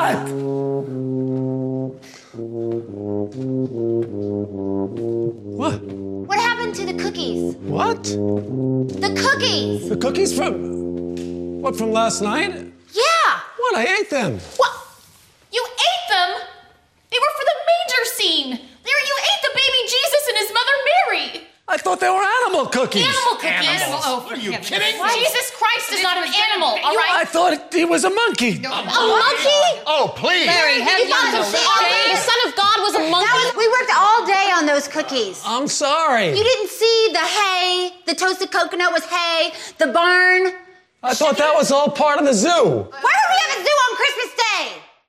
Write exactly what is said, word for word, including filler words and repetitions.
What? What? What happened to the cookies? What? The cookies! The cookies from... What, from last night? Yeah! What? I ate them. What? You ate them? They were for the manger scene. They were, you ate the baby Jesus and his mother Mary. I thought they were animal cookies. Animal cookies. Animals. Oh, Are you kidding? Jesus Christ is not an animal, all right? I thought he was a monkey. A monkey? Oh, please. Mary, have you not no the shame? The Son of God was a monkey. That was, we worked all day on those cookies. I'm sorry. You didn't see the hay, the toasted coconut was hay, the barn. I thought that was all part of the zoo. Why would we have a zoo on Christmas